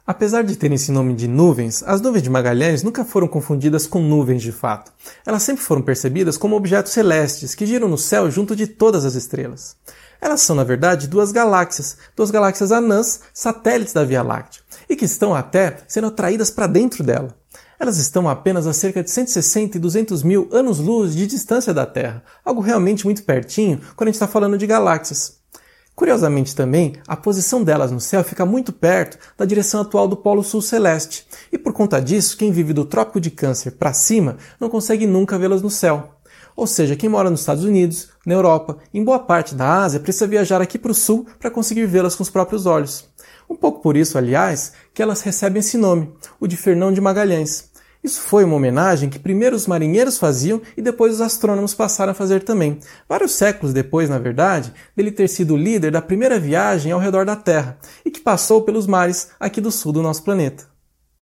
Apesar de terem esse nome de nuvens, as nuvens de Magalhães nunca foram confundidas com nuvens de fato. Elas sempre foram percebidas como objetos celestes que giram no céu junto de todas as estrelas. Elas são, na verdade, duas galáxias anãs, satélites da Via Láctea, e que estão até sendo atraídas para dentro dela. Elas estão apenas a cerca de 160 e 200 mil anos-luz de distância da Terra, algo realmente muito pertinho quando a gente está falando de galáxias. Curiosamente também, a posição delas no céu fica muito perto da direção atual do Polo Sul Celeste, e por conta disso, quem vive do Trópico de Câncer para cima não consegue nunca vê-las no céu. Ou seja, quem mora nos Estados Unidos, na Europa e em boa parte da Ásia precisa viajar aqui para o sul para conseguir vê-las com os próprios olhos. Um pouco por isso, aliás, que elas recebem esse nome, o de Fernão de Magalhães. Isso foi uma homenagem que primeiro os marinheiros faziam e depois os astrônomos passaram a fazer também. Vários séculos depois, na verdade, dele ter sido o líder da primeira viagem ao redor da Terra e que passou pelos mares aqui do sul do nosso planeta.